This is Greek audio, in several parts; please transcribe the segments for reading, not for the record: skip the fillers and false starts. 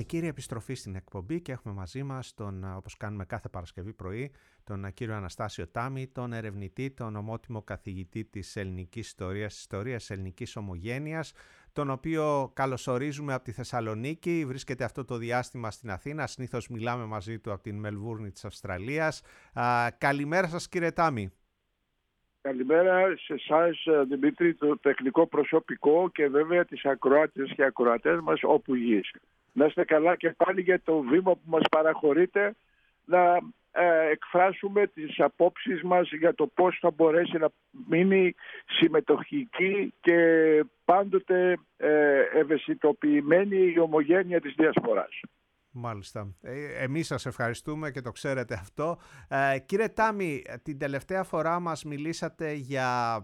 κύριοι, επιστροφή στην εκπομπή και έχουμε μαζί μας τον, όπως κάνουμε κάθε Παρασκευή πρωί, τον κύριο Αναστάσιο Τάμη, τον ερευνητή, τον ομότιμο καθηγητή της ελληνικής ιστορίας ελληνικής ομογένειας, τον οποίο καλωσορίζουμε από τη Θεσσαλονίκη, βρίσκεται αυτό το διάστημα στην Αθήνα, συνήθως μιλάμε μαζί του από την Μελβούρνη της Αυστραλίας. Καλημέρα σας, κύριε Τάμη. Καλημέρα σε εσάς, Δημήτρη, το τεχνικό προσωπικό και βέβαια τις ακροάτες και ακροατές μας όπου γης. Να είστε καλά και πάλι για το βήμα που μας παραχωρείτε να εκφράσουμε τις απόψεις μας για το πώς θα μπορέσει να μείνει συμμετοχική και πάντοτε ευαισθητοποιημένη η ομογένεια της Διασποράς. Μάλιστα. Εμείς σας ευχαριστούμε και το ξέρετε αυτό. Κύριε Τάμη, την τελευταία φορά μας μιλήσατε για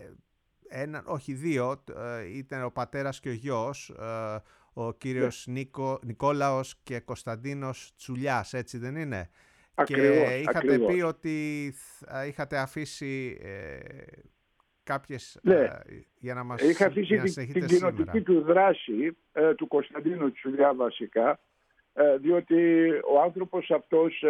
όχι δύο, ήταν ο πατέρας και ο γιος, ο κύριος Νικόλαος και Κωνσταντίνος Τσουλιάς, έτσι δεν είναι? Ακριβώς, και είχατε ακριβώς. πει ότι είχατε αφήσει κάποιες για να μας Είχα αφήσει την κοινοτική του δράση του Κωνσταντίνου Τσουλιά βασικά, διότι ο άνθρωπος αυτός,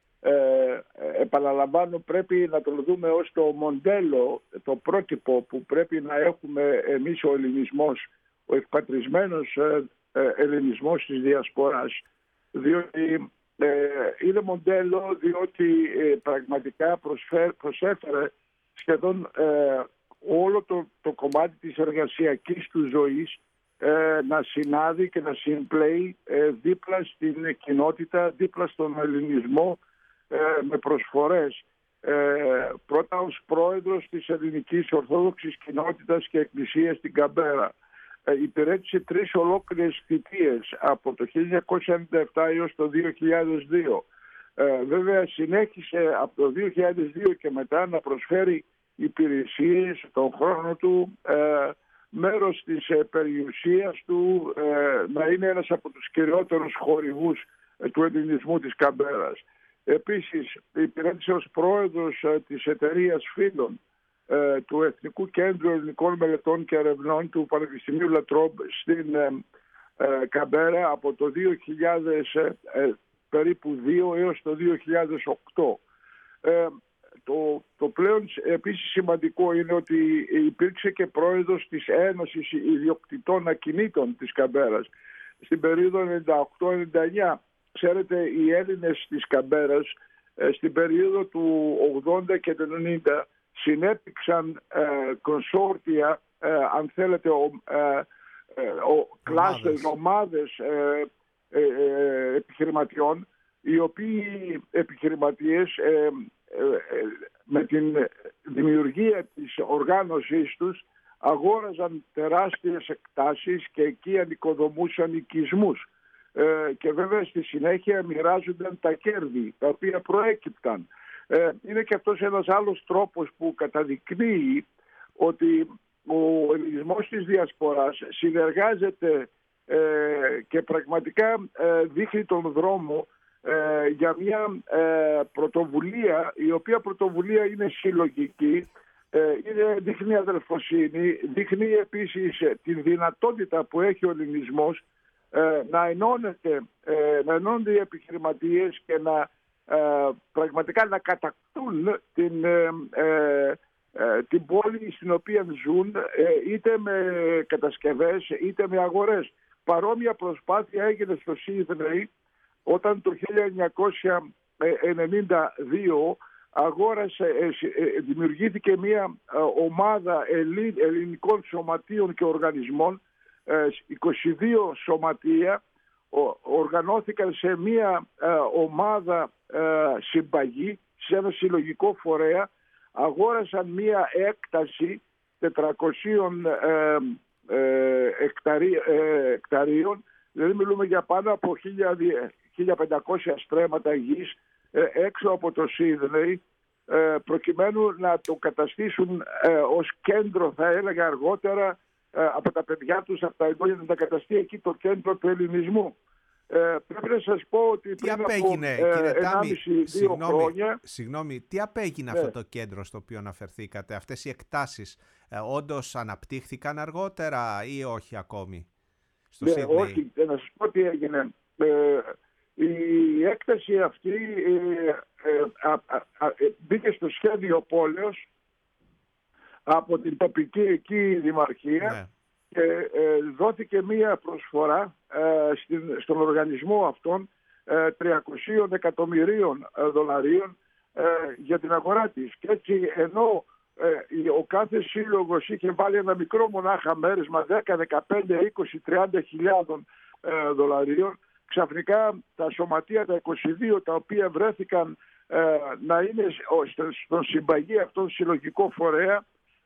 επαναλαμβάνω, πρέπει να το δούμε ως το μοντέλο, το πρότυπο που πρέπει να έχουμε εμείς ο ελληνισμός, ο εκπατρισμένος ελληνισμός της Διασποράς, διότι είναι μοντέλο, διότι πραγματικά προσέφερε σχεδόν όλο το κομμάτι της εργασιακής του ζωής να συνάδει και να συμπλέει δίπλα στην κοινότητα, δίπλα στον ελληνισμό, με προσφορές. Πρώτα ως πρόεδρος της ελληνικής ορθόδοξης κοινότητας και εκκλησίας στην Καμπέρα. Υπηρέτησε 3 ολόκληρες θητείες από το 1997 έως το 2002. Βέβαια συνέχισε από το 2002 και μετά να προσφέρει υπηρεσίες τον χρόνο του, μέρος της περιουσίας του, να είναι ένας από τους κυριότερους χορηγούς του ελληνισμού της Καμπέρας. Επίσης υπηρέτησε ως πρόεδρος της εταιρείας φίλων του Εθνικού Κέντρου Ελληνικών Μελετών και Ερευνών του Πανεπιστημίου Λατρόμπ στην Καμπέρα από το 2002 έως το 2008. Το πλέον επίσης σημαντικό είναι ότι υπήρξε και πρόεδρος της Ένωσης Ιδιοκτητών Ακινήτων της Καμπέρας στην περίοδο 98-99. Ξέρετε, οι Έλληνες της Καμπέρας στην περίοδο του 80 και του 90 συνέπηξαν κονσόρτια, αν θέλετε, κλάστερ, ομάδες επιχειρηματιών, οι οποίοι επιχειρηματίες με την δημιουργία της οργάνωσής τους αγόραζαν τεράστιες εκτάσεις και εκεί ανοικοδομούσαν οικισμούς και βέβαια στη συνέχεια μοιράζονταν τα κέρδη τα οποία προέκυπταν. Είναι και αυτός ένας άλλος τρόπος που καταδεικνύει ότι ο ελληνισμός της Διασποράς συνεργάζεται και πραγματικά δείχνει τον δρόμο για μια πρωτοβουλία, η οποία πρωτοβουλία είναι συλλογική, δείχνει αδελφοσύνη, δείχνει επίσης την δυνατότητα που έχει ο ελληνισμός να ενώνονται οι επιχειρηματίες και να πραγματικά να κατακτούν την πόλη στην οποία ζουν, είτε με κατασκευές είτε με αγορές. Παρόμοια προσπάθεια έγινε στο Σίδνεϊ όταν το 1992 δημιουργήθηκε μια ομάδα ελληνικών σωματείων και οργανισμών, 22 σωματεία οργανώθηκαν σε μια ομάδα συμπαγή, σε ένα συλλογικό φορέα, αγόρασαν μια έκταση 400 εκταρίων, δηλαδή μιλούμε για πάνω από 1500 στρέμματα γης έξω από το Σίδνεϊ, προκειμένου να το καταστήσουν ως κέντρο, θα έλεγα αργότερα, από τα παιδιά τους, από τα εγγόνια, να τα καταστεί εκεί το κέντρο του ελληνισμού. Πρέπει να σας πω ότι πριν από 1,5-2 χρόνια... Συγγνώμη, τι απέγινε αυτό το κέντρο στο οποίο αναφερθήκατε? Αυτές οι εκτάσεις όντως αναπτύχθηκαν αργότερα ή όχι ακόμη στο Σίδνεϊ? Όχι, να σας πω τι έγινε. η έκταση αυτή μπήκε στο σχέδιο πόλεως από την τοπική εκεί δημαρχία. Ναι. Και δόθηκε μία προσφορά στον οργανισμό αυτόν 300 εκατομμυρίων δολαρίων για την αγορά της. Και έτσι, ενώ ο κάθε σύλλογος είχε βάλει ένα μικρό μονάχα μέρισμα 10, 15, 20, 30 χιλιάδων δολαρίων, ξαφνικά τα σωματεία, τα 22, τα οποία βρέθηκαν να είναι στον συμπαγή αυτόν συλλογικό φορέα,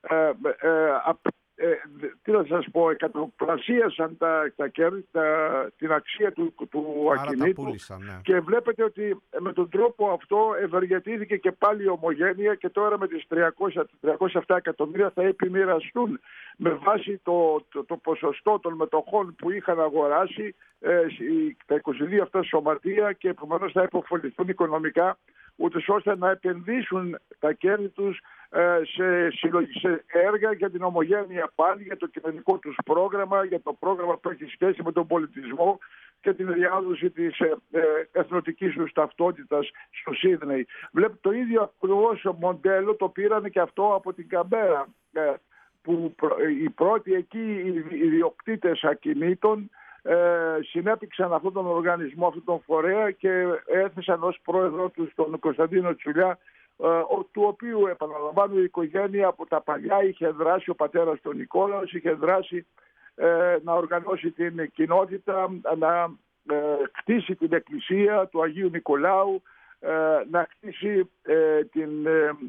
τι να σας πω, εκατοπλασίασαν τα κέρδη, την αξία του ακινήτου. Ναι. Και βλέπετε ότι με τον τρόπο αυτό ευεργετήθηκε και πάλι η Ομογένεια, και τώρα με τις 307 εκατομμύρια θα επιμοιραστούν με βάση το ποσοστό των μετοχών που είχαν αγοράσει τα 22 αυτά σωματεία, και επομένως θα υποφεληθούν οικονομικά, ούτως ώστε να επενδύσουν τα κέρδη τους σε έργα για την Ομογένεια πάλι, για το κοινωνικό τους πρόγραμμα, για το πρόγραμμα που έχει σχέση με τον πολιτισμό και την διάδοση της εθνοτικής τους ταυτότητας στο Σίδνεϊ. Βλέπετε, το ίδιο ακριβώς μοντέλο το πήραν και αυτό από την Καμπέρα, που οι πρώτοι εκεί οι ιδιοκτήτες ακινήτων συνέπηξαν αυτόν τον οργανισμό, αυτόν τον φορέα, και έθεσαν ως πρόεδρο τους τον Κωνσταντίνο Τσουλιά, του οποίου, επαναλαμβάνω, η οικογένεια από τα παλιά είχε δράσει, ο πατέρας του Νικόλαος είχε δράσει να οργανώσει την κοινότητα, να κτίσει την εκκλησία του Αγίου Νικολάου, να κτίσει την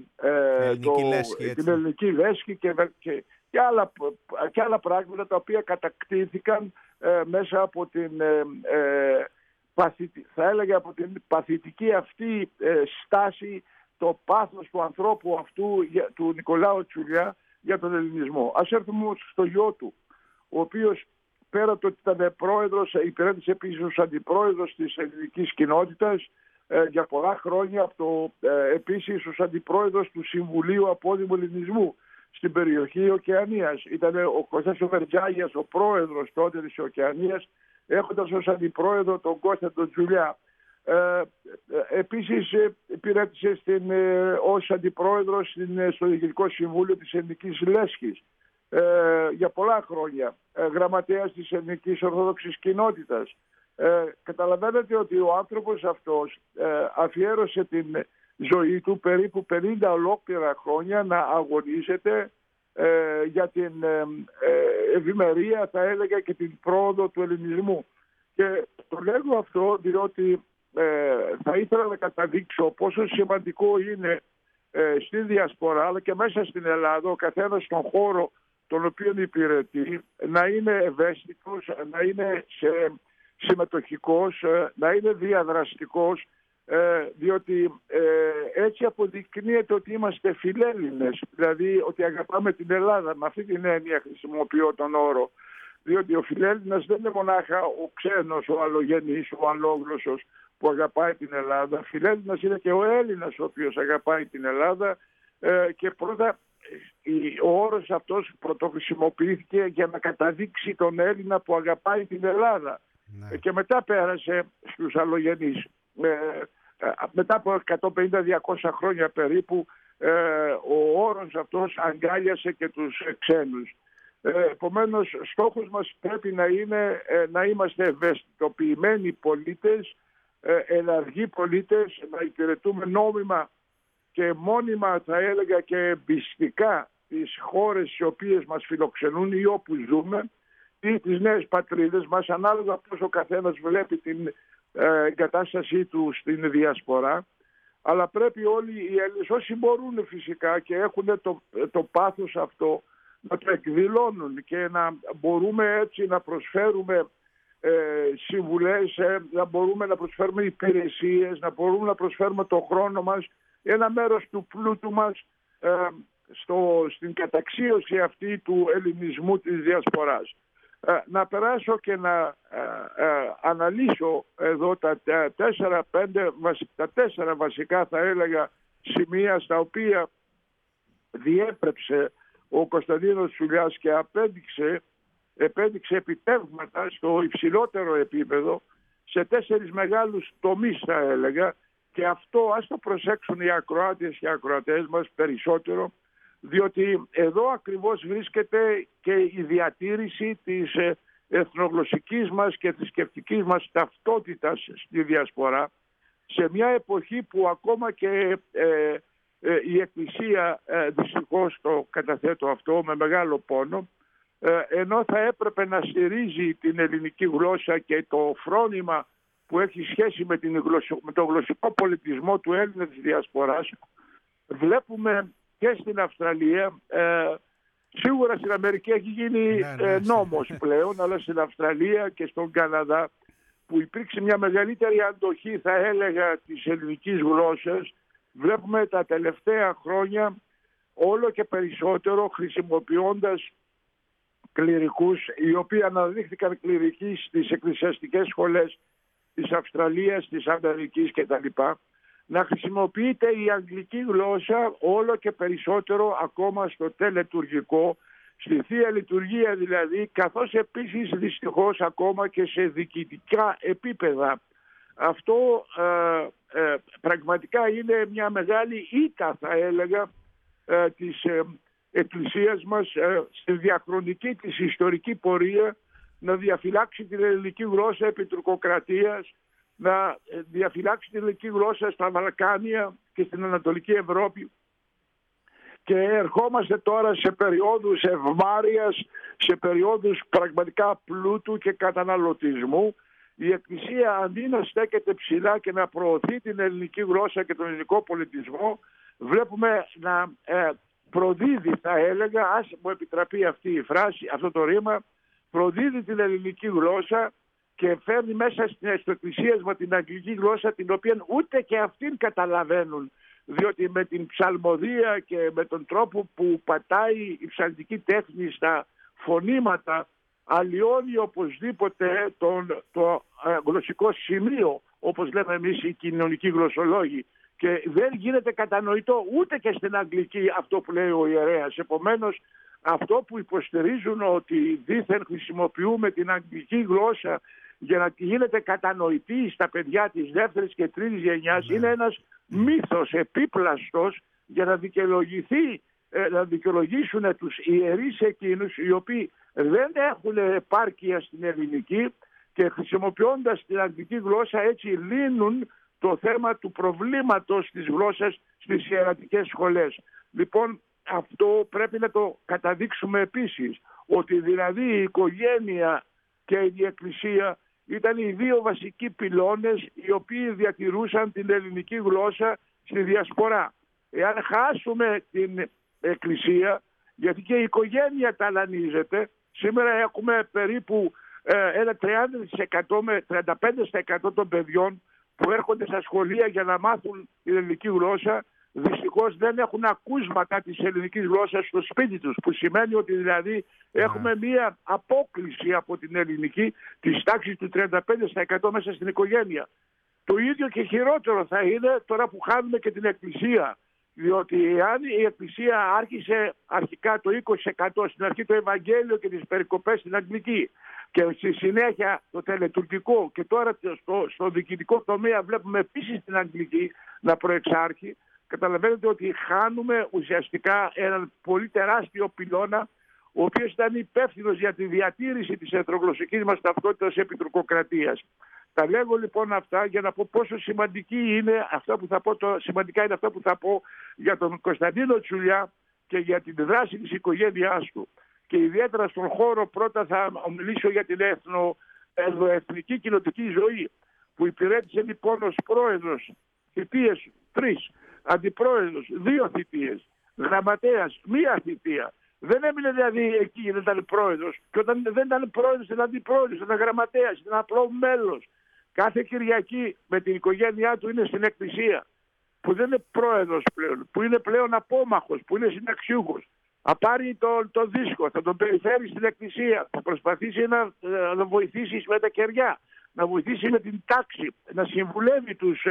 ελληνική λέσχη και άλλα πράγματα, τα οποία κατακτήθηκαν μέσα από την θα έλεγα από την παθητική αυτή στάση, το πάθος του ανθρώπου αυτού, του Νικολάου Τσουλιά, για τον ελληνισμό. Ας έρθουμε στο γιο του, ο οποίος πέρα το ότι ήταν πρόεδρος, υπηρέτησε επίσης ως αντιπρόεδρος της ελληνικής κοινότητας για πολλά χρόνια, επίσης ως αντιπρόεδρος του Συμβουλίου Απόδημου Ελληνισμού στην περιοχή Οκεανίας. Ήταν ο Κωστάς ο Βερτζάγιας, ο πρόεδρος τότε της Οκεανίας, έχοντας ως αντιπρόεδρο τον Κώστα τον Τσουλιά. Επίσης υπηρέτησε ως αντιπρόεδρος στο Διοικητικό Συμβούλιο της Ελληνικής Λέσχης για πολλά χρόνια, γραμματέας της Ελληνικής Ορθόδοξης Κοινότητας. Καταλαβαίνετε ότι ο άνθρωπος αυτός αφιέρωσε την ζωή του περίπου 50 ολόκληρα χρόνια να αγωνίζεται για την ευημερία, θα έλεγα, και την πρόοδο του ελληνισμού. Και το λέγω αυτό διότι θα ήθελα να καταδείξω πόσο σημαντικό είναι στη διασπορά, αλλά και μέσα στην Ελλάδα, ο καθένας στον χώρο τον οποίο υπηρετεί να είναι ευαίσθητος, να είναι συμμετοχικός, να είναι διαδραστικός, διότι έτσι αποδεικνύεται ότι είμαστε φιλέλληνες, δηλαδή ότι αγαπάμε την Ελλάδα. Με αυτή την έννοια χρησιμοποιώ τον όρο, διότι ο φιλέλληνας δεν είναι μονάχα ο ξένος, ο αλλογενής, ο αλλόγλωσσος που αγαπάει την Ελλάδα. Φιλέλληνας είναι και ο Έλληνας ο οποίος αγαπάει την Ελλάδα, και πρώτα ο όρος αυτός πρωτοχρησιμοποιήθηκε για να καταδείξει τον Έλληνα που αγαπάει την Ελλάδα. Ναι. Και μετά πέρασε στους αλλογενείς. Μετά από 150-200 χρόνια περίπου ο όρος αυτός αγκάλιασε και τους ξένους. Επομένως, στόχος μας πρέπει να είναι να είμαστε ευαισθητοποιημένοι πολίτες, ενεργοί πολίτες, να υπηρετούμε νόμιμα και μόνιμα, θα έλεγα, και εμπιστικά τις χώρες οι οποίες μας φιλοξενούν ή όπου ζούμε, ή τις νέες πατρίδες μας, ανάλογα πώς ο καθένας βλέπει την εγκατάστασή του στην διασπορά. Αλλά πρέπει όλοι οι Έλληνες, όσοι μπορούν φυσικά και έχουν το πάθος αυτό, να το εκδηλώνουν και να μπορούμε έτσι να προσφέρουμε συμβουλές, να μπορούμε να προσφέρουμε υπηρεσίες, να μπορούμε να προσφέρουμε το χρόνο μας, ένα μέρος του πλούτου μας στην καταξίωση αυτή του ελληνισμού της διασποράς. Να περάσω και να αναλύσω εδώ τα τέσσερα βασικά, θα έλεγα, σημεία στα οποία διέπρεψε ο Κωνσταντίνος Τσουλιάς και επέδειξε επιτεύγματα στο υψηλότερο επίπεδο σε 4 μεγάλους τομείς, θα έλεγα, και αυτό ας το προσέξουν οι ακροάτες και οι ακροατές μας περισσότερο, διότι εδώ ακριβώς βρίσκεται και η διατήρηση της εθνογλωσσικής μας και θρησκευτικής μας ταυτότητας στη Διασπορά, σε μια εποχή που ακόμα και η Εκκλησία, δυστυχώς το καταθέτω αυτό με μεγάλο πόνο, ενώ θα έπρεπε να στηρίζει την ελληνική γλώσσα και το φρόνημα που έχει σχέση με τον γλωσσικό πολιτισμό του Έλληνα της Διασποράς, βλέπουμε και στην Αυστραλία, σίγουρα στην Αμερική έχει γίνει νόμος πλέον, αλλά στην Αυστραλία και στον Καναδά, που υπήρξε μια μεγαλύτερη αντοχή, θα έλεγα, της ελληνικής γλώσσας, βλέπουμε τα τελευταία χρόνια όλο και περισσότερο, χρησιμοποιώντας κληρικούς, οι οποίοι αναδείχθηκαν κληρικοί στις εκκλησιαστικές σχολές της Αυστραλίας, της Αμερικής κτλ., να χρησιμοποιείται η αγγλική γλώσσα όλο και περισσότερο ακόμα στο τελετουργικό, στη Θεία Λειτουργία δηλαδή, καθώς επίσης δυστυχώς ακόμα και σε διοικητικά επίπεδα. Αυτό πραγματικά είναι μια μεγάλη ήττα, θα έλεγα, της Εκκλησίας μας στη διαχρονική της ιστορική πορεία, να διαφυλάξει την ελληνική γλώσσα επί τουρκοκρατίας, να διαφυλάξει την ελληνική γλώσσα στα Βαλκάνια και στην Ανατολική Ευρώπη. Και ερχόμαστε τώρα σε περιόδους ευμάρειας, σε περιόδους πραγματικά πλούτου και καταναλωτισμού. Η Εκκλησία, αντί να στέκεται ψηλά και να προωθεί την ελληνική γλώσσα και τον ελληνικό πολιτισμό, βλέπουμε να προδίδει, θα έλεγα, ας μου επιτραπεί αυτή η φράση, αυτό το ρήμα, προδίδει την ελληνική γλώσσα και φέρνει μέσα στο εκκλησίασμα την αγγλική γλώσσα, την οποία ούτε και αυτήν καταλαβαίνουν, διότι με την ψαλμοδία και με τον τρόπο που πατάει η ψαλτική τέχνη στα φωνήματα αλλοιώνει οπωσδήποτε το γλωσσικό σημείο, όπως λέμε εμείς οι κοινωνικοί γλωσσολόγοι, και δεν γίνεται κατανοητό ούτε και στην αγγλική αυτό που λέει ο ιερέας. Επομένως, αυτό που υποστηρίζουν ότι δήθεν χρησιμοποιούμε την αγγλική γλώσσα για να γίνεται κατανοητή στα παιδιά της δεύτερης και τρίτης γενιάς, είναι ένας μύθος επίπλαστος για να να δικαιολογήσουν τους ιερείς εκείνους οι οποίοι δεν έχουν επάρκεια στην ελληνική και χρησιμοποιώντας την αγγλική γλώσσα έτσι λύνουν το θέμα του προβλήματος της γλώσσας στις ιερατικές σχολές. Λοιπόν, αυτό πρέπει να το καταδείξουμε επίσης, ότι δηλαδή η οικογένεια και η Εκκλησία ήταν οι δύο βασικοί πυλώνες οι οποίοι διατηρούσαν την ελληνική γλώσσα στη Διασπορά. Εάν χάσουμε την Εκκλησία, γιατί και η οικογένεια ταλανίζεται, σήμερα έχουμε περίπου ένα 30% με 35% των παιδιών που έρχονται στα σχολεία για να μάθουν την ελληνική γλώσσα, δυστυχώς δεν έχουν ακούσματα της ελληνικής γλώσσας στο σπίτι τους, που σημαίνει ότι δηλαδή έχουμε μία απόκλιση από την ελληνική της τάξης του 35% μέσα στην οικογένεια. Το ίδιο και χειρότερο θα είναι τώρα που χάνουμε και την Εκκλησία, διότι εάν η Εκκλησία άρχισε αρχικά το 20%, στην αρχή το Ευαγγέλιο και τις περικοπές στην Αγγλική και στη συνέχεια το τελετουργικό και τώρα στο διοικητικό τομέα βλέπουμε επίσης την Αγγλική να προεξάρχει, καταλαβαίνετε ότι χάνουμε ουσιαστικά έναν πολύ τεράστιο πυλώνα, ο οποίος ήταν υπεύθυνος για τη διατήρηση της εθνογλωσσικής μας ταυτότητας επί τουρκοκρατίας. Τα λέγω λοιπόν αυτά για να πω πόσο σημαντική είναι αυτά που θα πω, σημαντικά είναι αυτά που θα πω για τον Κωνσταντίνο Τσουλιά και για την δράση της οικογένειάς του. Και ιδιαίτερα στον χώρο πρώτα θα μιλήσω για την εθνική κοινοτική ζωή, που υπηρέτησε λοιπόν ως πρόεδρος θητείες 3, αντιπρόεδρος 2 θητείες, γραμματέας 1 θητεία. Δεν έμεινε δηλαδή εκεί, δεν ήταν πρόεδρος. Και όταν δεν ήταν πρόεδρος, ήταν αντιπρόεδρος, ήταν γραμματέας, ήταν απλό μέλος. Κάθε Κυριακή με την οικογένειά του είναι στην Εκκλησία, που δεν είναι πρόεδρος πλέον, που είναι πλέον απόμαχος, που είναι συνταξιούχος. Θα πάρει το δίσκο, θα τον περιφέρει στην Εκκλησία, θα προσπαθήσει να βοηθήσει με τα κεριά, να βοηθήσει με την τάξη, να συμβουλεύει τους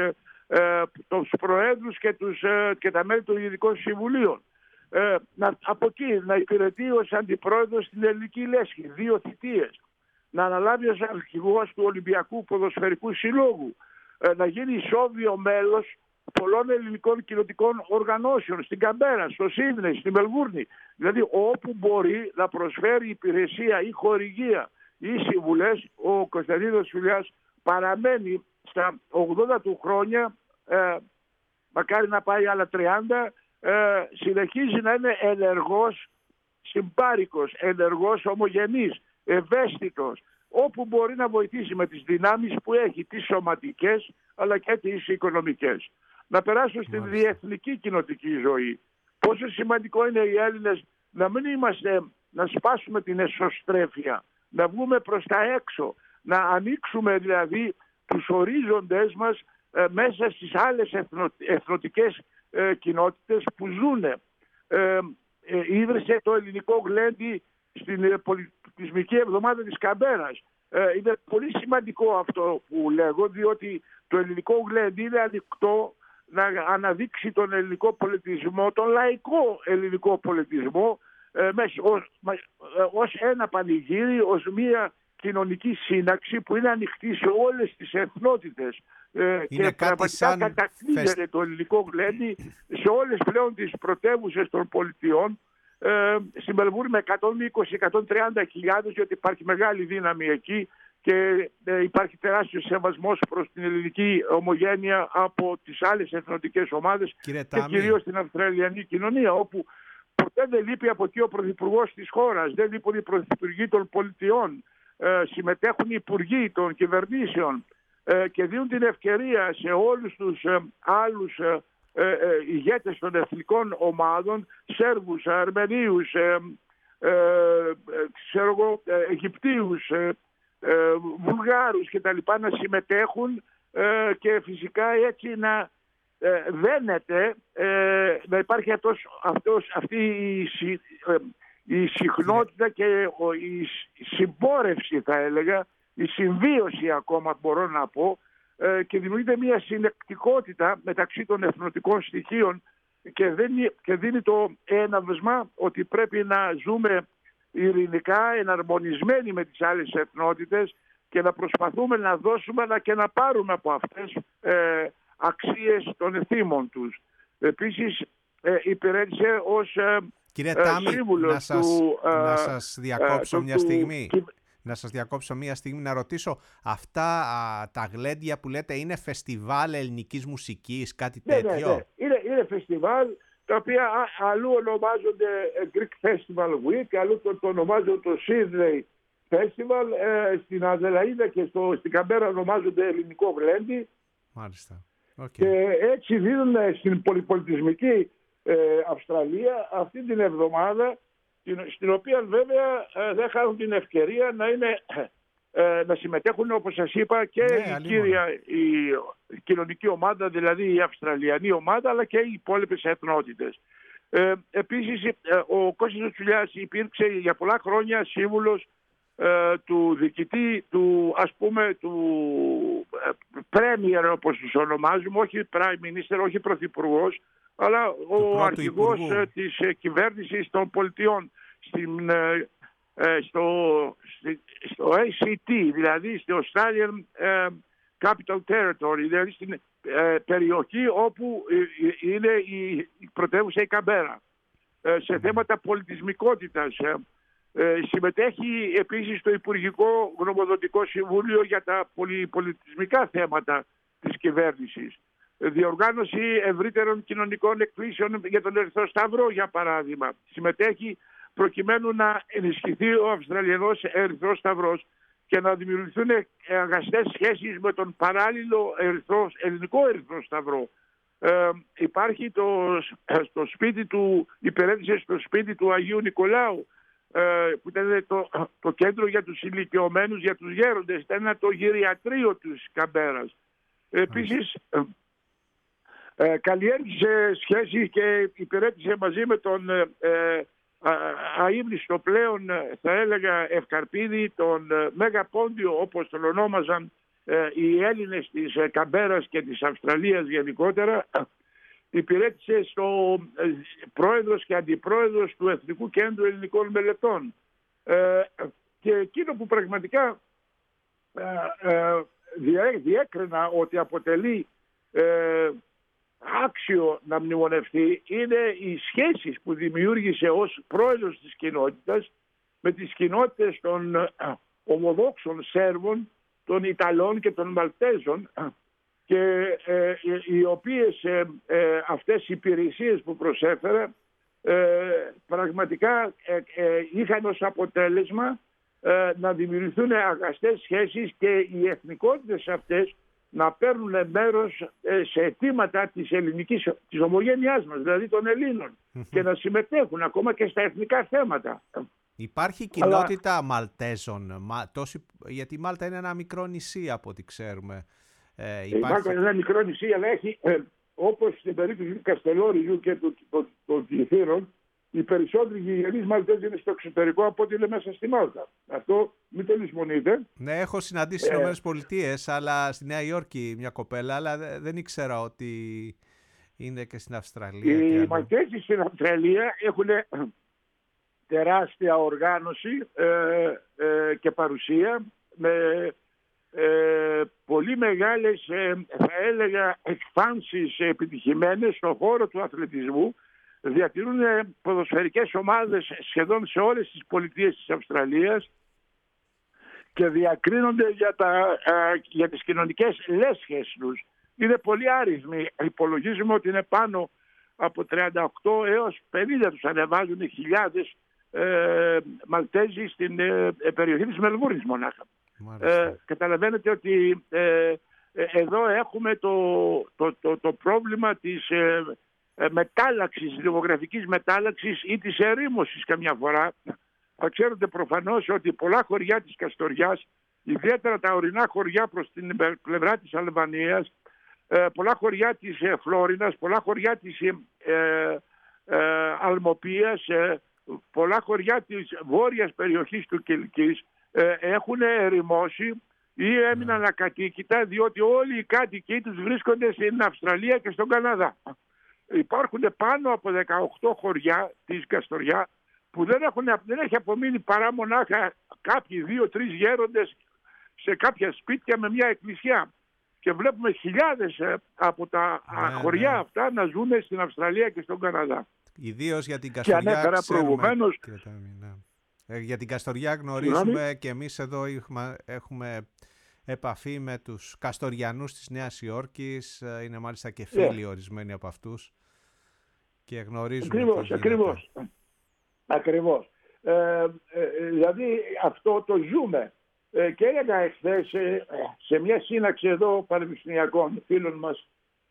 προέδρους και τα μέλη των ειδικών συμβουλίων. Από εκεί να υπηρετεί ως αντιπρόεδρος στην Ελληνική Λέσχη, 2 θητείες. να αναλάβει ως αρχηγός του Ολυμπιακού Ποδοσφαιρικού Συλλόγου, να γίνει ισόβιο μέλος πολλών ελληνικών κοινοτικών οργανώσεων, στην Καμπέρα, στο Σίδνεϊ, στη Μελβούρνη. Δηλαδή όπου μπορεί να προσφέρει υπηρεσία ή χορηγία ή συμβουλές, ο Κωνσταντίνος Φυλιάς παραμένει στα 80 του χρόνια, μακάρι να πάει άλλα 30, συνεχίζει να είναι ενεργός, συμπάρικος, ενεργός, ομογενής, ευαίσθητος, όπου μπορεί να βοηθήσει με τις δυνάμεις που έχει, τις σωματικές αλλά και τις οικονομικές. Να περάσω στην διεθνική κοινοτική ζωή. Πόσο σημαντικό είναι οι Έλληνες να μην να σπάσουμε την εσωστρέφεια, να βγούμε προς τα έξω, να ανοίξουμε δηλαδή τους ορίζοντες μας μέσα στις άλλες εθνοτικές κοινότητες που ζουνε. Ίδρυσε το ελληνικό γλέντι στην πολιτισμική εβδομάδα της Καμπέρας. Είναι πολύ σημαντικό αυτό που λέγω, διότι το ελληνικό γλέντι είναι ανοιχτό να αναδείξει τον ελληνικό πολιτισμό, τον λαϊκό ελληνικό πολιτισμό, ως ένα πανηγύρι, ως μια κοινωνική σύναξη που είναι ανοιχτή σε όλες τις εθνότητες. Και πραγματικά κατακλείζεται το ελληνικό γλέντι σε όλες πλέον τις πρωτεύουσες των πολιτιών. Στη Μελβούρνη με 120-130 χιλιάδες, γιατί υπάρχει μεγάλη δύναμη εκεί και υπάρχει τεράστιος σεβασμός προς την ελληνική ομογένεια από τις άλλες εθνοτικές ομάδες και κυρίως την Αυστραλιανή κοινωνία, όπου ποτέ δεν λείπει από εκεί ο πρωθυπουργός της χώρας, δεν λείπουν οι πρωθυπουργοί των πολιτιών, συμμετέχουν οι υπουργοί των κυβερνήσεων και δίνουν την ευκαιρία σε όλους τους άλλους ηγέτες των εθνικών ομάδων, Σέρβους, Αρμενίους, Αιγυπτίους, Βουλγάρους κτλ. Να συμμετέχουν και φυσικά έτσι να δένεται, να υπάρχει αυτή η συχνότητα και η συμπόρευση, θα έλεγα, η συμβίωση ακόμα μπορώ να πω, και δημιουργείται μια συνεκτικότητα μεταξύ των εθνοτικών στοιχείων και δίνει το έναυσμα ότι πρέπει να ζούμε ειρηνικά, εναρμονισμένοι με τις άλλες εθνότητες και να προσπαθούμε να δώσουμε αλλά και να πάρουμε από αυτές αξίες των εθήμων τους. Επίσης υπηρέτησε ως σύμβουλος του... Να σας διακόψω μια στιγμή. Να σας διακόψω μία στιγμή να ρωτήσω, αυτά τα γλέντια που λέτε είναι φεστιβάλ ελληνικής μουσικής, κάτι τέτοιο? Ναι. Είναι φεστιβάλ τα οποία αλλού ονομάζονται Greek Festival Week, αλλού το ονομάζονται το Sydney Festival, στην Αδελαΐδα και στην Καμπέρα ονομάζονται ελληνικό γλέντι. Μάλιστα. Okay. Και έτσι δίνουν στην πολυπολιτισμική Αυστραλία αυτή την εβδομάδα, στην οποία βέβαια δεν χάνουν την ευκαιρία να συμμετέχουν, όπως σας είπα, και η κύρια η κοινωνική ομάδα, δηλαδή η Αυστραλιανή ομάδα, αλλά και οι υπόλοιπες εθνότητες. Επίσης, ο Κώστας Φυλιάς υπήρξε για πολλά χρόνια σύμβουλος του διοικητή του, ας πούμε, του Premier, όπως τους ονομάζουμε, όχι Prime Minister, όχι πρωθυπουργός, αλλά ο αρχηγός της κυβέρνησης των πολιτιών στο ACT, δηλαδή στο Australian Capital Territory, δηλαδή στην περιοχή όπου είναι η πρωτεύουσα η Καμπέρα, σε θέματα πολιτισμικότητας. Συμμετέχει επίσης στο Υπουργικό Γνωμοδοτικό Συμβούλιο για τα πολυπολιτισμικά θέματα της κυβέρνησης. Διοργάνωση ευρύτερων κοινωνικών εκκλήσεων για τον Ερυθρό Σταυρό, για παράδειγμα. Συμμετέχει προκειμένου να ενισχυθεί ο Αυστραλιανός Ερυθρός Σταυρός και να δημιουργηθούν αγαστές σχέσεις με τον παράλληλο ελληνικό Ερυθρό Σταυρό. Υπάρχει στο σπίτι του, υπηρέτησε στο σπίτι του Αγίου Νικολάου, που ήταν το κέντρο για τους ηλικιωμένους, για τους γέροντες, ήταν το γυριατρείο της Καμπέρας. Επίσης καλλιέργησε σχέση και υπηρέτησε μαζί με τον αείμνηστο πλέον, θα έλεγα, Ευκαρπίδη, τον Μέγα Πόντιο, όπως τον ονόμαζαν οι Έλληνες της Καμπέρας και της Αυστραλίας γενικότερα. Υπηρέτησε στο πρόεδρος και αντιπρόεδρος του Εθνικού Κέντρου Ελληνικών Μελετών. Και εκείνο που πραγματικά διέκρινα ότι αποτελεί άξιο να μνημονευτεί είναι οι σχέσεις που δημιούργησε ως πρόεδρος της κοινότητας με τις κοινότητες των Ομοδόξων Σέρβων, των Ιταλών και των Μαλτέζων, και οι οποίες αυτές οι υπηρεσίες που προσέφερε πραγματικά είχαν ως αποτέλεσμα να δημιουργηθούν αγαστές σχέσεις και οι εθνικότητες αυτές να παίρνουν μέρος σε αιτήματα της ομογένειάς μας, δηλαδή των Ελλήνων, και να συμμετέχουν ακόμα και στα εθνικά θέματα. Υπάρχει κοινότητα Μαλτέζων, γιατί η Μάλτα είναι ένα μικρό νησί από ό,τι ξέρουμε. Η Μάλτα είναι ένα μικρό νησί, αλλά έχει, όπως στην περίπτωση του Καστελόριου και των Κυθύρων, οι περισσότεροι γηγενείς Μαλτέζοι είναι στο εξωτερικό από ό,τι είναι μέσα στη Μάλτα. Αυτό μην το λησμονείτε. Ναι, έχω συναντήσει στις ΗΠΑ, αλλά στη Νέα Υόρκη μια κοπέλα, αλλά δεν ήξερα ότι είναι και στην Αυστραλία. Οι Μαλτέζοι στην Αυστραλία έχουν τεράστια οργάνωση και παρουσία, με πολύ μεγάλες, θα έλεγα, εκφάνσεις επιτυχημένες στον χώρο του αθλητισμού. Διατηρούν ποδοσφαιρικές ομάδες σχεδόν σε όλες τις πολιτείες της Αυστραλίας και διακρίνονται για τις κοινωνικές λέσχες τους. Είναι πολύ άριθμοι. Υπολογίζουμε ότι είναι πάνω από 38 έως 50 τους ανεβάζουν χιλιάδες Μαλτέζοι στην περιοχή της Μελβούρνης μονάχα. Καταλαβαίνετε ότι εδώ έχουμε το πρόβλημα της μετάλλαξης, δημογραφικής μετάλλαξης ή της ερήμωσης καμιά φορά. Θα ξέρετε προφανώς ότι πολλά χωριά της Καστοριάς, ιδιαίτερα τα ορεινά χωριά προς την πλευρά της Αλβανίας, πολλά χωριά της Φλόρινας, πολλά χωριά της Αλμοπίας, πολλά χωριά της βόρειας περιοχής του Κιλκής έχουν ερημώσει ή έμειναν ακατοίκητα, διότι όλοι οι κάτοικοι τους βρίσκονται στην Αυστραλία και στον Καναδά. Υπάρχουν πάνω από 18 χωριά της Καστοριά που δεν έχει απομείνει παρά μονάχα κάποιοι 2-3 γέροντες σε κάποια σπίτια με μια εκκλησιά. Και βλέπουμε χιλιάδες από τα χωριά αυτά να ζουν στην Αυστραλία και στον Καναδά. Ιδίως για την Καστοριά. Και ανέφερα προηγουμένως. Για την Καστοριά γνωρίζουμε και εμείς εδώ έχουμε επαφή με τους Καστοριανούς της Νέας Υόρκης. Είναι μάλιστα και φίλοι ορισμένοι από αυτούς. Και γνωρίζουμε. Ακριβώς. Δηλαδή αυτό το ζούμε. Και έλεγα εχθές σε μια σύναξη εδώ πανεπιστημιακών φίλων μας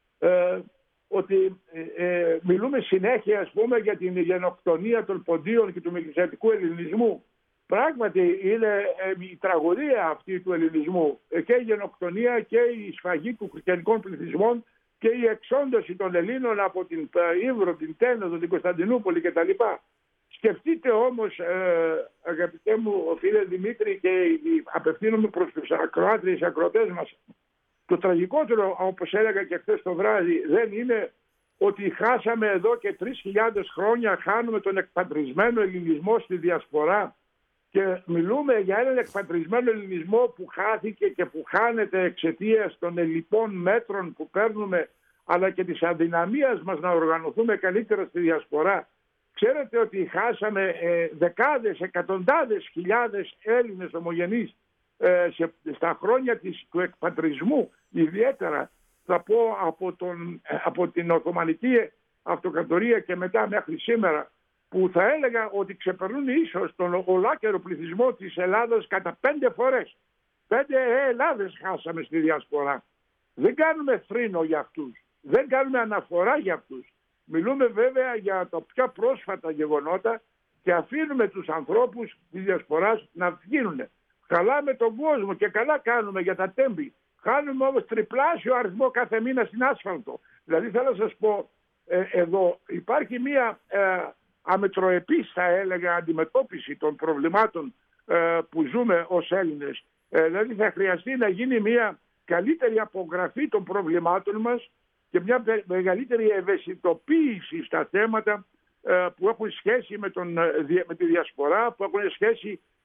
ότι μιλούμε συνέχεια, ας πούμε, για την γενοκτονία των ποντίων και του μεγιστατικού ελληνισμού. Πράγματι είναι η τραγωδία αυτή του ελληνισμού, και η γενοκτονία και η σφαγή του χριστιανικών πληθυσμών και η εξόντωση των Ελλήνων από την Ύβρο, την Τένοδο, την Κωνσταντινούπολη κτλ. Σκεφτείτε όμως, αγαπητέ μου φίλε Δημήτρη, και απευθύνομαι προς τους ακροάτριες, ακροατές μας, το τραγικότερο, όπως έλεγα και χθες το βράδυ, δεν είναι ότι χάσαμε εδώ και 3.000 χρόνια, χάνουμε τον εκπατρισμένο ελληνισμό στη διασπορά, και μιλούμε για έναν εκπατρισμένο ελληνισμό που χάθηκε και που χάνεται εξαιτίας των ελλειπών μέτρων που παίρνουμε, αλλά και της αδυναμίας μας να οργανωθούμε καλύτερα στη διασπορά. Ξέρετε ότι χάσαμε δεκάδες, εκατοντάδες χιλιάδες Έλληνες ομογενείς στα χρόνια του εκπατρισμού, ιδιαίτερα θα πω από την Οθωμανική Αυτοκρατορία και μετά μέχρι σήμερα, που θα έλεγα ότι ξεπερνούν ίσως τον ολάκερο πληθυσμό της Ελλάδας κατά 5 φορές. 5 Ελλάδες χάσαμε στη διασπορά. Δεν κάνουμε θρήνο για αυτούς, δεν κάνουμε αναφορά για αυτούς. Μιλούμε βέβαια για τα πιο πρόσφατα γεγονότα και αφήνουμε τους ανθρώπους της διασποράς να βγαίνουν. Χαλάμε τον κόσμο και καλά κάνουμε για τα τέμπη. Χάνουμε όμως τριπλάσιο αριθμό κάθε μήνα στην άσφαλτο. Δηλαδή θέλω να σας πω, εδώ υπάρχει μία αμετροεπής, θα έλεγα, αντιμετώπιση των προβλημάτων που ζούμε ως Έλληνες. Δηλαδή θα χρειαστεί να γίνει μία καλύτερη απογραφή των προβλημάτων μας και μια μεγαλύτερη ευαισθητοποίηση στα θέματα που έχουν σχέση με τη διασπορά, που έχουν σχέση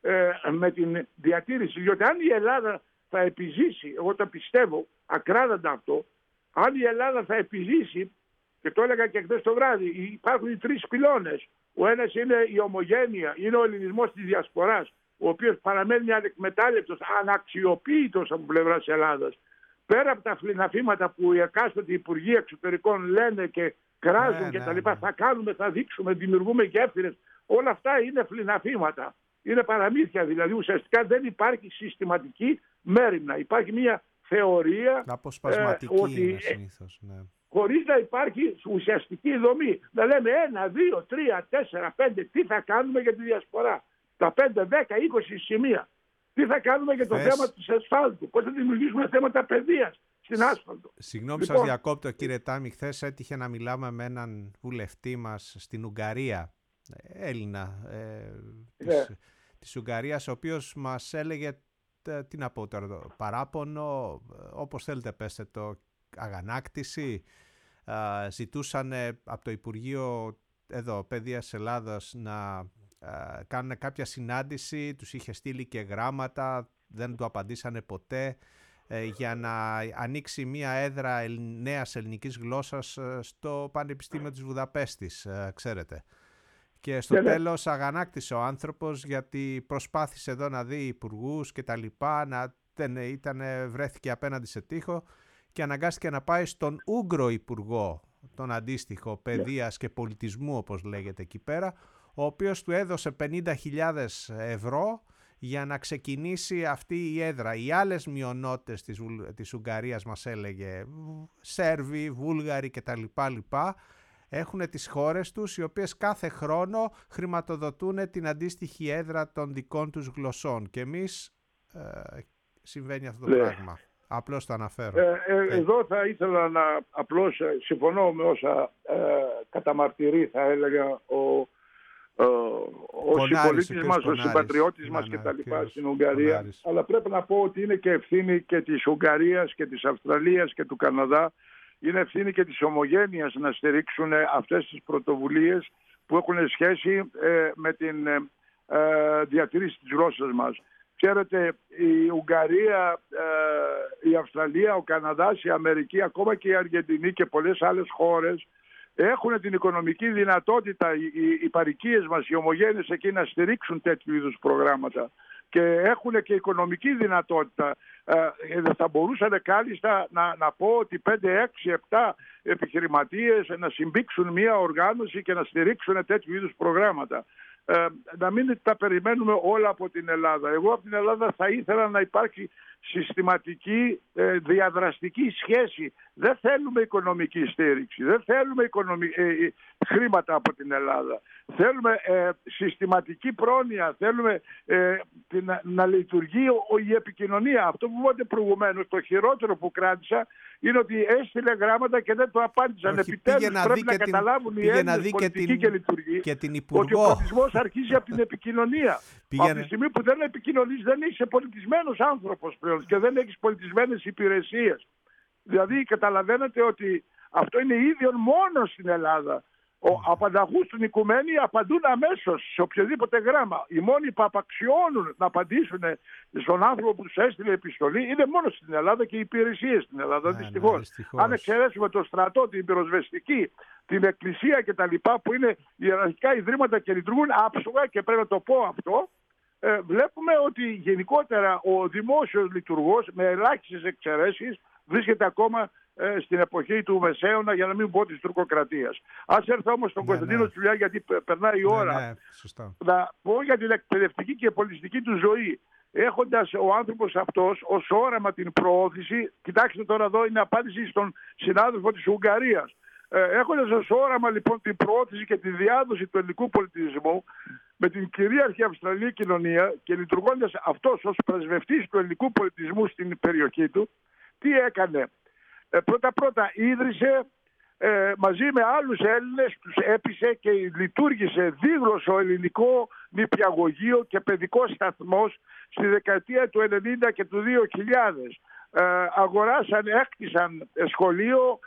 με την διατήρηση. Διότι αν η Ελλάδα θα επιζήσει, εγώ το πιστεύω ακράδαντα αυτό, αν η Ελλάδα θα επιζήσει, και το έλεγα και χθες το βράδυ, υπάρχουν οι τρεις πυλώνες. Ο ένας είναι η ομογένεια, είναι ο ελληνισμός της διασποράς, ο οποίος παραμένει ανεκμετάλλευτος, αναξιοποίητος από πλευράς Ελλάδας. Πέρα από τα φλιναφήματα που οι εκάστοτε υπουργοί εξωτερικών λένε και κράζουν και τα λοιπά, θα κάνουμε, θα δείξουμε, δημιουργούμε γέφυρες. Όλα αυτά είναι φλιναφήματα. Είναι παραμύθια, δηλαδή ουσιαστικά δεν υπάρχει συστηματική μέριμνα. Υπάρχει μια θεωρία αποσπασματική ότι συνήθως, ναι. Χωρίς να υπάρχει ουσιαστική δομή. Να λέμε 1, 2, 3, 4, 5, τι θα κάνουμε για τη διασπορά. Τα 5, 10, 20 σημεία. Τι θα κάνουμε για το θέμα της ασφάλτου. Πώς θα δημιουργήσουμε θέματα παιδείας στην άσφαλτο. Συγγνώμη, λοιπόν, σας διακόπτω κύριε Τάμι. Χθες έτυχε να μιλάμε με έναν βουλευτή μας στην Ουγγαρία, Έλληνα της Ουγγαρίας, ο οποίος μας έλεγε, τι να πω τώρα, παράπονο, όπως θέλετε πέστε το, αγανάκτηση. Ζητούσαν από το Υπουργείο Παιδείας Ελλάδας να κάνουν κάποια συνάντηση, τους είχε στείλει και γράμματα, δεν του απαντήσανε ποτέ, για να ανοίξει μια έδρα νέας ελληνικής γλώσσας στο Πανεπιστήμιο της Βουδαπέστης, ξέρετε. Και στο τέλος αγανάκτησε ο άνθρωπος, γιατί προσπάθησε εδώ να δει υπουργούς και τα λοιπά, βρέθηκε απέναντι σε τοίχο και αναγκάστηκε να πάει στον Ούγγρο Υπουργό, τον αντίστοιχο παιδείας και πολιτισμού όπως λέγεται εκεί πέρα, ο οποίος του έδωσε 50.000 ευρώ για να ξεκινήσει αυτή η έδρα. Οι άλλες μειονότητες της Ουγγαρίας, μας έλεγε, Σέρβοι, Βούλγαροι κτλ. Έχουν τις χώρες τους, οι οποίες κάθε χρόνο χρηματοδοτούν την αντίστοιχη έδρα των δικών τους γλωσσών. Και εμείς συμβαίνει αυτό το πράγμα. Απλώς το αναφέρω. Εδώ θα ήθελα να απλώς συμφωνώ με όσα κατά μαρτυρή θα έλεγα ο συμπολίτης μας, ο συμπατριώτης μας και τα λοιπά στην Ουγγαρία. Αλλά πρέπει να πω ότι είναι και ευθύνη και της Ουγγαρίας και της Αυστραλίας και του Καναδά. Είναι ευθύνη και της ομογένειας να στηρίξουν αυτές τις πρωτοβουλίες που έχουν σχέση με την διατήρηση της γλώσσας μας. Ξέρετε, η Ουγγαρία, η Αυστραλία, ο Καναδάς, η Αμερική, ακόμα και η Αργεντινή και πολλές άλλες χώρες έχουν την οικονομική δυνατότητα, οι παροικίες μας, οι ομογένειες εκεί, να στηρίξουν τέτοιου είδους προγράμματα. Και έχουν και οικονομική δυνατότητα. Θα μπορούσαν κάλλιστα να πω ότι 5, 6, 7 επιχειρηματίες να συμπήξουν μια οργάνωση και να στηρίξουν τέτοιου είδους προγράμματα. Να μην τα περιμένουμε όλα από την Ελλάδα. Εγώ από την Ελλάδα θα ήθελα να υπάρχει συστηματική διαδραστική σχέση. Δεν θέλουμε οικονομική στήριξη, δεν θέλουμε χρήματα από την Ελλάδα. Θέλουμε συστηματική πρόνοια, θέλουμε να λειτουργεί η επικοινωνία. Αυτό που είπατε προηγουμένως, το χειρότερο που κράτησα, είναι ότι έστειλε γράμματα και δεν το απάντησαν. Επιτέλους πρέπει να καταλάβουν οι Έλληνες πολιτικοί και λειτουργοί ότι ο πολιτισμός αρχίζει από την επικοινωνία. Από τη στιγμή που δεν επικοινωνείς, δεν είσαι πολιτισμένος άνθρωπος πλέον και δεν έχεις πολιτισμένες υπηρεσίες. Δηλαδή καταλαβαίνετε ότι αυτό είναι ίδιο μόνο στην Ελλάδα. Απανταχούς του οικουμένοι απαντούν αμέσως σε οποιοδήποτε γράμμα. Οι μόνοι που απαξιώνουν να απαντήσουν στον άνθρωπο που τους έστειλε επιστολή είναι μόνο στην Ελλάδα και οι υπηρεσίες στην Ελλάδα. Δυστυχώς. Αν εξαιρέσουμε το στρατό, την πυροσβεστική, την εκκλησία κτλ. Που είναι ιεραρχικά ιδρύματα και λειτουργούν άψογα, και πρέπει να το πω αυτό, βλέπουμε ότι γενικότερα ο δημόσιος λειτουργός, με ελάχιστες εξαιρέσεις, βρίσκεται ακόμα στην εποχή του Μεσαίωνα, για να μην πω της τουρκοκρατίας. Ας έρθω όμως στον Κωνσταντίνο Τσουλιά, γιατί περνάει η ώρα, να πω για την εκπαιδευτική και πολιτιστική του ζωή. Έχοντας ο άνθρωπος αυτός ως όραμα την προώθηση, κοιτάξτε τώρα εδώ είναι απάντηση στον συνάδελφο της Ουγγαρίας. Έχοντας ως όραμα λοιπόν την προώθηση και τη διάδοση του ελληνικού πολιτισμού με την κυρίαρχη Αυστραλική κοινωνία και λειτουργώντας αυτός ως πρεσβευτής του ελληνικού πολιτισμού στην περιοχή του, τι έκανε? Πρώτα ίδρυσε μαζί με άλλους Έλληνες, τους έπεισε και λειτουργήσε δίγλωσσο ελληνικό νηπιαγωγείο και παιδικό σταθμός στη δεκαετία του 90 και του 2000. Έκτισαν σχολείο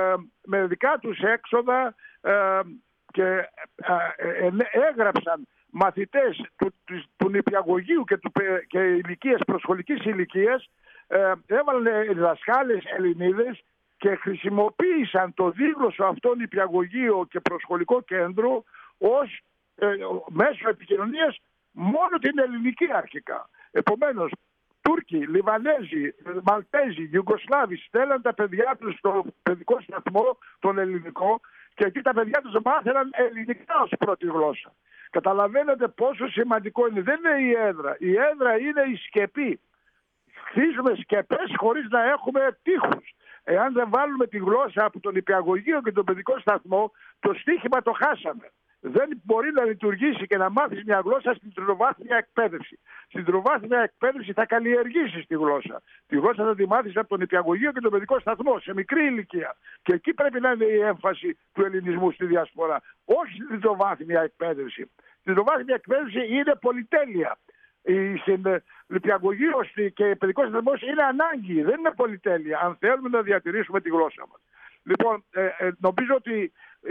με δικά τους έξοδα και έγραψαν μαθητές του νηπιαγωγείου και ηλικίας, προσχολικής ηλικίας, έβαλαν διδασκάλες Ελληνίδες και χρησιμοποίησαν το δίγλωσσο αυτό νηπιαγωγείο και προσχολικό κέντρο ως μέσο επικοινωνίας μόνο την ελληνική αρχικά. Επομένως, Τούρκοι, Λιβανέζοι, Μαλτέζοι, Ιουγκοσλάβοι στέλναν τα παιδιά τους στο παιδικό σταθμό, τον ελληνικό, και εκεί τα παιδιά τους μάθαιναν ελληνικά ως πρώτη γλώσσα. Καταλαβαίνετε πόσο σημαντικό είναι. Δεν είναι η έδρα. Η έδρα είναι η σκεπή. Χτίζουμε σκεπές χωρίς να έχουμε τείχους. Εάν δεν βάλουμε τη γλώσσα από τον νηπιαγωγείο και τον παιδικό σταθμό, το στίχημα το χάσαμε. Δεν μπορεί να λειτουργήσει και να μάθεις μια γλώσσα στην τριτοβάθμια εκπαίδευση. Στην τριτοβάθμια εκπαίδευση θα καλλιεργήσεις τη γλώσσα. Τη γλώσσα θα τη μάθεις από τον νηπιαγωγείο και τον παιδικό σταθμό, σε μικρή ηλικία. Και εκεί πρέπει να είναι η έμφαση του ελληνισμού στη διασπορά. Όχι στην τριτοβάθμια εκπαίδευση. Στην τριτοβάθμια εκπαίδευση είναι πολυτέλεια. Στην νηπιαγωγείο και παιδικό σταθμό είναι ανάγκη, δεν είναι πολυτέλεια, αν θέλουμε να διατηρήσουμε τη γλώσσα μας. Λοιπόν, νομίζω ότι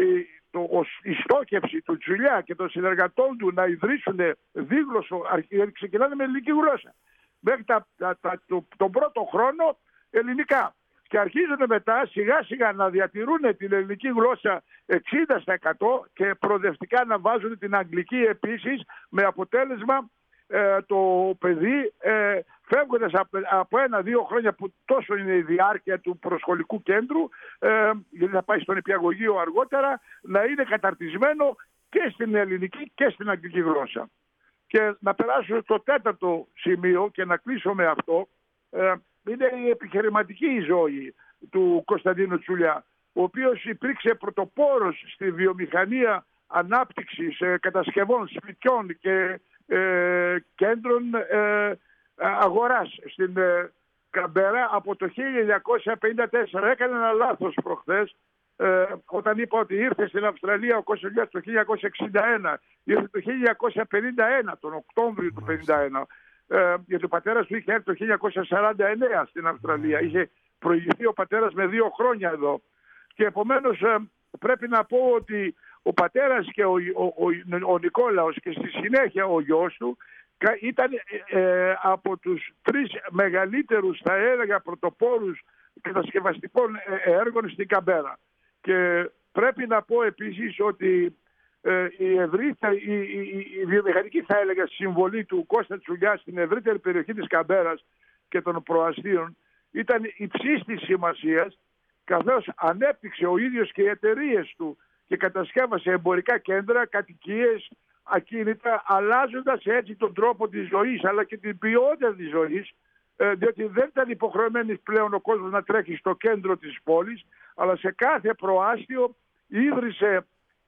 η στόχευση του Τσουλιά και των συνεργατών του να ιδρύσουν δίγλωσσο, ξεκινάνε με ελληνική γλώσσα. Μέχρι τον πρώτο χρόνο ελληνικά. Και αρχίζουν μετά σιγά σιγά να διατηρούν την ελληνική γλώσσα 60% και προοδευτικά να βάζουν την αγγλική επίσης, με αποτέλεσμα το παιδί φεύγοντας από 1-2 χρόνια που τόσο είναι η διάρκεια του προσχολικού κέντρου, γιατί θα πάει στον νηπιαγωγείο αργότερα, να είναι καταρτισμένο και στην ελληνική και στην αγγλική γλώσσα. Και να περάσω στο τέταρτο σημείο και να κλείσω με αυτό, είναι η επιχειρηματική ζωή του Κωνσταντίνου Τσουλιά, ο οποίος υπήρξε πρωτοπόρος στη βιομηχανία ανάπτυξης κατασκευών σπιτιών και κέντρων αγοράς στην Καμπέρα από το 1954. Έκανε ένα λάθος προχθές όταν είπα ότι ήρθε στην Αυστραλία ο Κωνσταντίνος το 1961. Ήρθε το 1951, τον Οκτώβριο του 1951, γιατί ο πατέρας του είχε έρθει το 1949 στην Αυστραλία. Είχε προηγηθεί ο πατέρας με 2 χρόνια εδώ. Και επομένως πρέπει να πω ότι ο πατέρας και ο Νικόλαος και στη συνέχεια ο γιος του ήταν από τους 3 μεγαλύτερους, θα έλεγα, πρωτοπόρους κατασκευαστικών έργων στην Καμπέρα. Και πρέπει να πω επίσης ότι η βιομηχανική, θα έλεγα, συμβολή του Κώστα Τσουλιά στην ευρύτερη περιοχή της Καμπέρας και των προαστίων ήταν υψής της σημασίας, καθώς ανέπτυξε ο ίδιος και οι εταιρείες του και κατασκεύασε εμπορικά κέντρα, κατοικίες, ακίνητα, αλλάζοντας έτσι τον τρόπο της ζωής αλλά και την ποιότητα της ζωής, διότι δεν ήταν υποχρεωμένος πλέον ο κόσμος να τρέχει στο κέντρο της πόλης, αλλά σε κάθε προάστιο ίδρυσε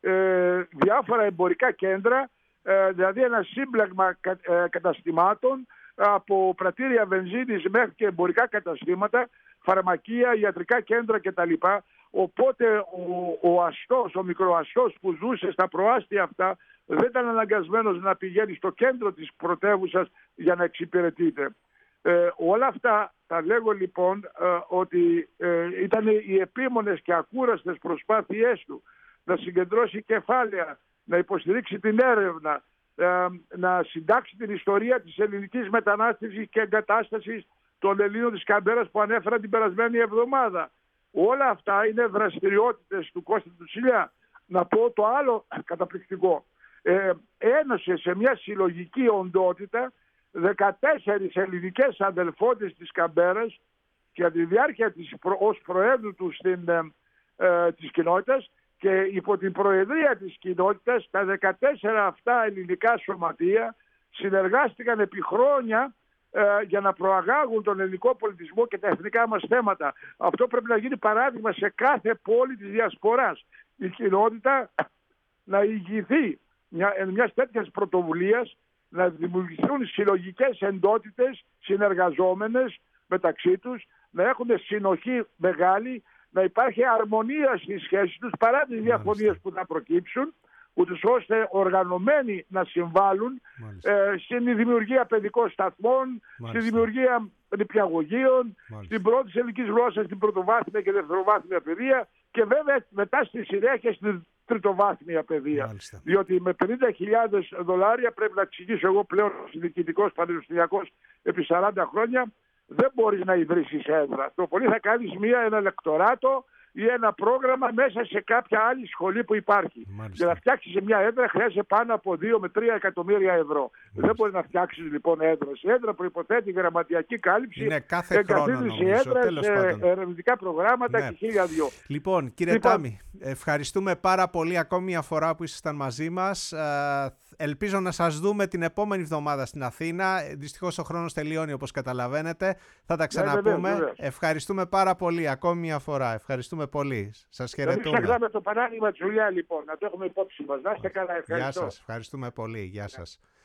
διάφορα εμπορικά κέντρα, δηλαδή ένα σύμπλεγμα καταστημάτων, από πρατήρια βενζίνης μέχρι και εμπορικά καταστήματα, φαρμακεία, ιατρικά κέντρα κτλ. Οπότε ο μικροαστός που ζούσε στα προάστια αυτά δεν ήταν αναγκασμένος να πηγαίνει στο κέντρο της πρωτεύουσας για να εξυπηρετείται. Όλα αυτά τα λέγω λοιπόν ότι ήταν οι επίμονες και ακούραστες προσπάθειές του να συγκεντρώσει κεφάλαια, να υποστηρίξει την έρευνα, να συντάξει την ιστορία της ελληνικής μετανάστευσης και εγκατάστασης των Ελλήνων της Καμπέρας που ανέφερα την περασμένη εβδομάδα. Όλα αυτά είναι δραστηριότητες του Κώστα του Τσουλιά. Να πω το άλλο καταπληκτικό. Ένωσε σε μια συλλογική οντότητα 14 ελληνικές αδελφότητες της Καμπέρας και για τη διάρκεια ως προέδρου του της κοινότητας, και υπό την προεδρία της κοινότητας τα 14 αυτά ελληνικά σωματεία συνεργάστηκαν επί χρόνια για να προαγάγουν τον ελληνικό πολιτισμό και τα εθνικά μας θέματα. Αυτό πρέπει να γίνει παράδειγμα σε κάθε πόλη της διασποράς. Η κοινότητα να ηγηθεί μιας τέτοιας πρωτοβουλίας, να δημιουργηθούν συλλογικές εντότητες συνεργαζόμενες μεταξύ τους, να έχουν συνοχή μεγάλη, να υπάρχει αρμονία στις σχέσεις τους παρά τις διαφωνίες που θα προκύψουν, ούτως ώστε οργανωμένοι να συμβάλλουν στην δημιουργία παιδικών σταθμών, στη δημιουργία νηπιαγωγείων, στην πρώτη ελληνική γλώσσα, στην πρωτοβάθμια και δευτεροβάθμια παιδεία και βέβαια μετά στη συνέχεια στην τριτοβάθμια παιδεία. Μάλιστα. Διότι με $50.000 πρέπει να εξηγήσω εγώ πλέον διοικητικός πανεπιστημιακός επί 40 χρόνια, δεν μπορείς να ιδρύσεις έδρα. Το πολύ θα κάνεις ένα λεκτοράτο ή ένα πρόγραμμα μέσα σε κάποια άλλη σχολή που υπάρχει. Μάλιστα. Για να φτιάξεις μια έδρα χρειάζεται πάνω από 2 με 3 εκατομμύρια ευρώ. Δεν μπορεί να φτιάξεις λοιπόν έδρας. Η έδρα προϋποθέτει γραμματιακή κάλυψη, εγκαθίδρυση έδρας, ερευνητικά προγράμματα και 1002. Λοιπόν, κύριε Τάμι, ευχαριστούμε πάρα πολύ ακόμη μια φορά που ήσασταν μαζί μας. Ελπίζω να σας δούμε την επόμενη εβδομάδα στην Αθήνα. Δυστυχώς ο χρόνος τελειώνει, όπως καταλαβαίνετε. Θα τα ξαναπούμε. Βεβαίως. Ευχαριστούμε πάρα πολύ ακόμη μια φορά. Ευχαριστούμε πολύ. Σας χαιρετούμε. Μην ξεχνάμε το παράδειγμα της Ζουλιά, λοιπόν. Να το έχουμε υπόψη μας. Να είστε καλά. Ευχαριστώ. Γεια σας. Ευχαριστούμε πολύ. Γεια σας.